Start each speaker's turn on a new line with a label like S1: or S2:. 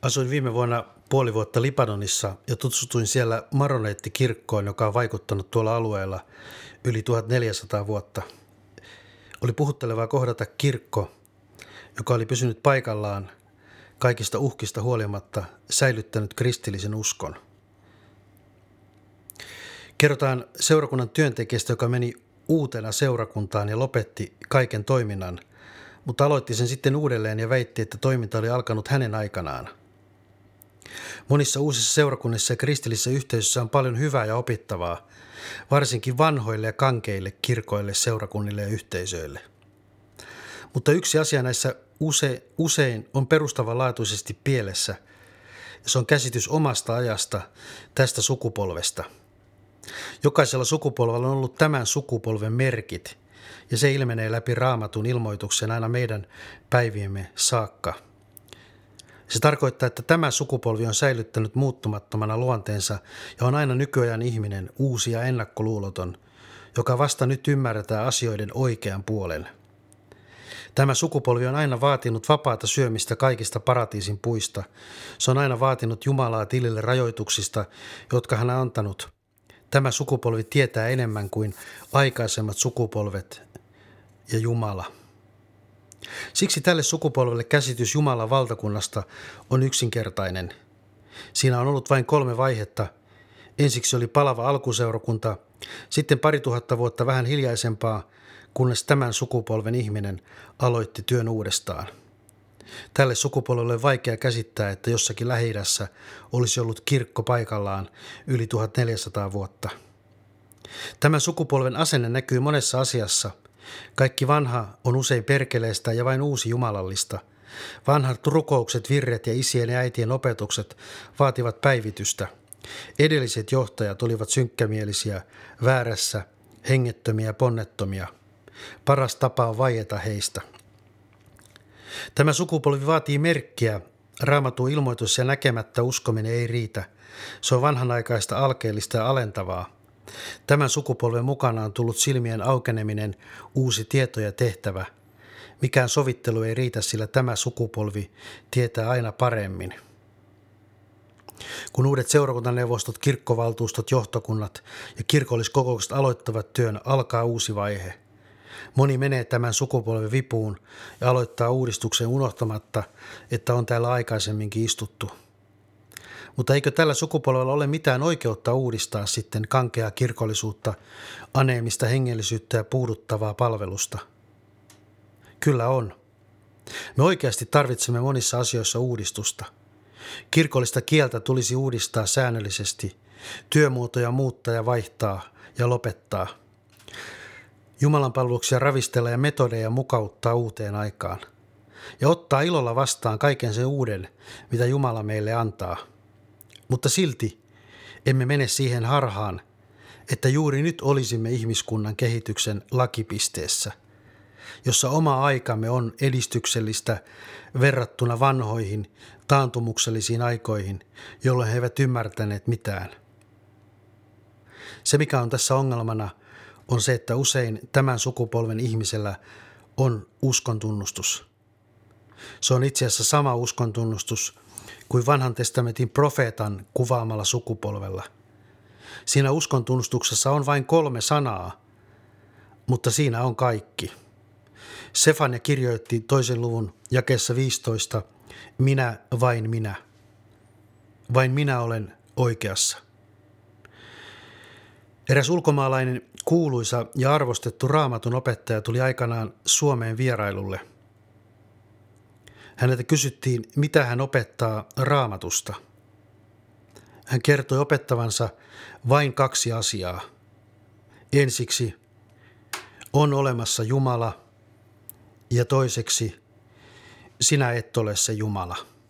S1: Asuin viime vuonna puoli vuotta Libanonissa ja tutustuin siellä Maroneitti-kirkkoon, joka on vaikuttanut tuolla alueella yli 1400 vuotta. Oli puhuttelevaa kohdata kirkko, joka oli pysynyt paikallaan kaikista uhkista huolimatta säilyttänyt kristillisen uskon. Kerrotaan seurakunnan työntekijästä, joka meni uutena seurakuntaan ja lopetti kaiken toiminnan, mutta aloitti sen sitten uudelleen ja väitti, että toiminta oli alkanut hänen aikanaan. Monissa uusissa seurakunnissa ja kristillisissä yhteisöissä on paljon hyvää ja opittavaa, varsinkin vanhoille ja kankeille kirkoille, seurakunnille ja yhteisöille. Mutta yksi asia näissä usein on perustavanlaatuisesti pielessä, ja se on käsitys omasta ajasta, tästä sukupolvesta. Jokaisella sukupolvella on ollut tämän sukupolven merkit, ja se ilmenee läpi Raamatun ilmoituksen aina meidän päiviemme saakka. Se tarkoittaa, että tämä sukupolvi on säilyttänyt muuttumattomana luonteensa ja on aina nykyajan ihminen, uusi ja ennakkoluuloton, joka vasta nyt ymmärretään asioiden oikean puolen. Tämä sukupolvi on aina vaatinut vapaata syömistä kaikista paratiisin puista. Se on aina vaatinut Jumalaa tilille rajoituksista, jotka hän on antanut. Tämä sukupolvi tietää enemmän kuin aikaisemmat sukupolvet ja Jumala. Siksi tälle sukupolvelle käsitys Jumalan valtakunnasta on yksinkertainen. Siinä on ollut vain 3 vaihetta. Ensiksi oli palava alkuseurakunta, sitten 2000 vuotta vähän hiljaisempaa, kunnes tämän sukupolven ihminen aloitti työn uudestaan. Tälle sukupolvelle on vaikea käsittää, että jossakin Lähi-idässä olisi ollut kirkko paikallaan yli 1400 vuotta. Tämän sukupolven asenne näkyy monessa asiassa. Kaikki vanha on usein perkeleistä ja vain uusi jumalallista. Vanhat rukoukset, virret ja isien ja äitien opetukset vaativat päivitystä. Edelliset johtajat olivat synkkämielisiä, väärässä, hengettömiä ja ponnettomia. Paras tapa on vaieta heistä. Tämä sukupolvi vaatii merkkiä. Raamatun ilmoitus ja näkemättä uskominen ei riitä. Se on vanhanaikaista, alkeellista ja alentavaa. Tämän sukupolven mukana on tullut silmien aukeneminen, uusi tieto ja tehtävä. Mikään sovittelu ei riitä, sillä tämä sukupolvi tietää aina paremmin. Kun uudet seurakuntaneuvostot, kirkkovaltuustot, johtokunnat ja kirkolliskokoukset aloittavat työn, alkaa uusi vaihe. Moni menee tämän sukupolven vipuun ja aloittaa uudistuksen unohtamatta, että on täällä aikaisemminkin istuttu. Mutta eikö tällä sukupolvella ole mitään oikeutta uudistaa sitten kankeaa kirkollisuutta, aneemista hengellisyyttä ja puuduttavaa palvelusta? Kyllä on. Me oikeasti tarvitsemme monissa asioissa uudistusta. Kirkollista kieltä tulisi uudistaa säännöllisesti, työmuotoja muuttaa ja vaihtaa ja lopettaa. Jumalanpalveluksia ravistella ja metodeja mukauttaa uuteen aikaan. Ja ottaa ilolla vastaan kaiken sen uuden, mitä Jumala meille antaa. Mutta silti emme mene siihen harhaan, että juuri nyt olisimme ihmiskunnan kehityksen lakipisteessä, jossa oma aikamme on edistyksellistä verrattuna vanhoihin, taantumuksellisiin aikoihin, jolloin he eivät ymmärtäneet mitään. Se, mikä on tässä ongelmana, on se, että usein tämän sukupolven ihmisellä on uskontunnustus. Se on itse asiassa sama uskontunnustus kuin vanhan testamentin profeetan kuvaamalla sukupolvella. Siinä uskontunnustuksessa on vain 3 sanaa, mutta siinä on kaikki. Sefania kirjoitti 2. luvun jakeessa 15, minä, vain minä. Vain minä olen oikeassa. Eräs ulkomaalainen kuuluisa ja arvostettu Raamatun opettaja tuli aikanaan Suomeen vierailulle. Häneltä kysyttiin, mitä hän opettaa Raamatusta. Hän kertoi opettavansa vain 2 asiaa. Ensiksi, on olemassa Jumala, ja toiseksi, sinä et ole se Jumala.